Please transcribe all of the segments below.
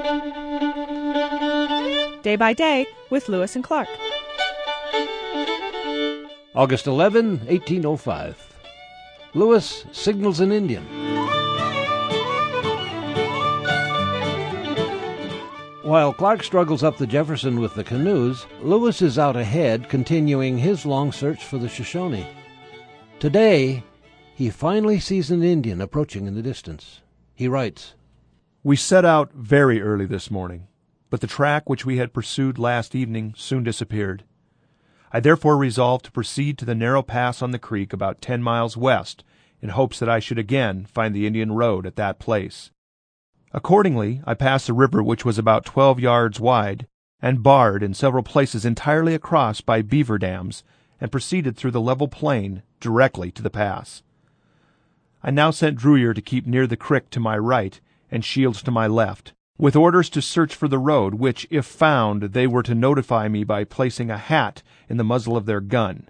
Day by Day with Lewis and Clark. August 11, 1805. Lewis signals an Indian. While Clark struggles up the Jefferson with the canoes, Lewis is out ahead, continuing his long search for the Shoshone. Today, he finally sees an Indian approaching in the distance. He writes, "We set out very early this morning, but the track which we had pursued last evening soon disappeared. I therefore resolved to proceed to the narrow pass on the creek about 10 miles west, in hopes that I should again find the Indian road at that place. Accordingly, I passed the river, which was about 12 yards wide, and barred in several places entirely across by beaver dams, and proceeded through the level plain directly to the pass. I now sent Drouillard to keep near the creek to my right, and Shields to my left, with orders to search for the road, which, if found, they were to notify me by placing a hat in the muzzle of their gun.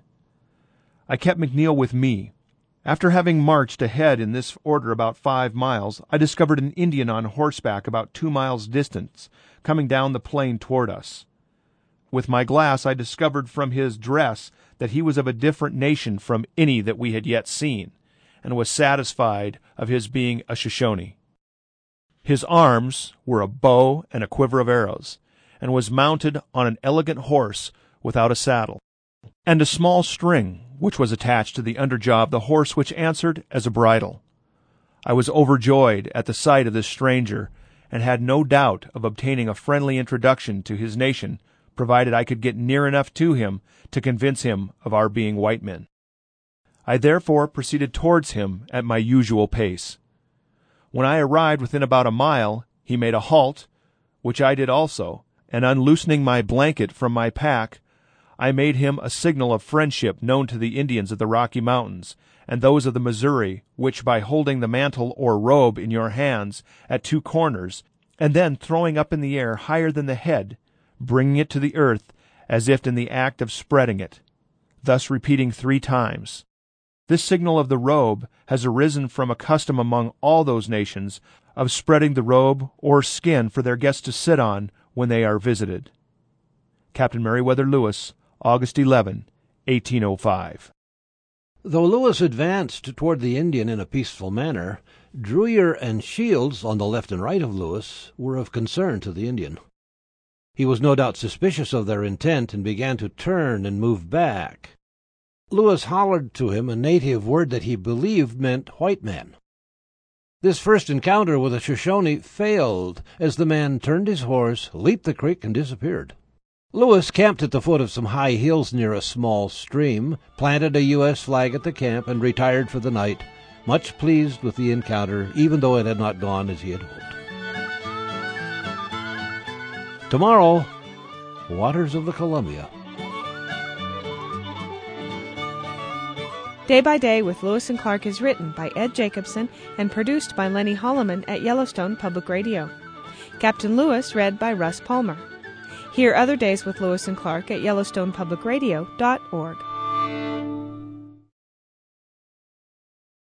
I kept McNeil with me. After having marched ahead in this order about 5 miles, I discovered an Indian on horseback about 2 miles distant, coming down the plain toward us. With my glass I discovered from his dress that he was of a different nation from any that we had yet seen, and was satisfied of his being a Shoshone. His arms were a bow and a quiver of arrows, and was mounted on an elegant horse without a saddle, and a small string, which was attached to the underjaw of the horse, which answered as a bridle. I was overjoyed at the sight of this stranger, and had no doubt of obtaining a friendly introduction to his nation, provided I could get near enough to him to convince him of our being white men. I therefore proceeded towards him at my usual pace. When I arrived within about a mile, he made a halt, which I did also, and unloosening my blanket from my pack, I made him a signal of friendship known to the Indians of the Rocky Mountains, and those of the Missouri, which by holding the mantle or robe in your hands at 2 corners, and then throwing up in the air higher than the head, bringing it to the earth as if in the act of spreading it, thus repeating 3 times. This signal of the robe has arisen from a custom among all those nations of spreading the robe or skin for their guests to sit on when they are visited." Captain Meriwether Lewis, August 11, 1805. Though Lewis advanced toward the Indian in a peaceful manner, Drouillard and Shields, on the left and right of Lewis, were of concern to the Indian. He was no doubt suspicious of their intent and began to turn and move back. Lewis hollered to him a native word that he believed meant white man. This first encounter with a Shoshone failed, as the man turned his horse, leaped the creek, and disappeared. Lewis camped at the foot of some high hills near a small stream, planted a U.S. flag at the camp, and retired for the night, much pleased with the encounter, even though it had not gone as he had hoped. Tomorrow, waters of the Columbia. Day by Day with Lewis and Clark is written by Ed Jacobson and produced by Lenny Holloman at Yellowstone Public Radio. Captain Lewis read by Russ Palmer. Hear other days with Lewis and Clark at YellowstonePublicRadio.org.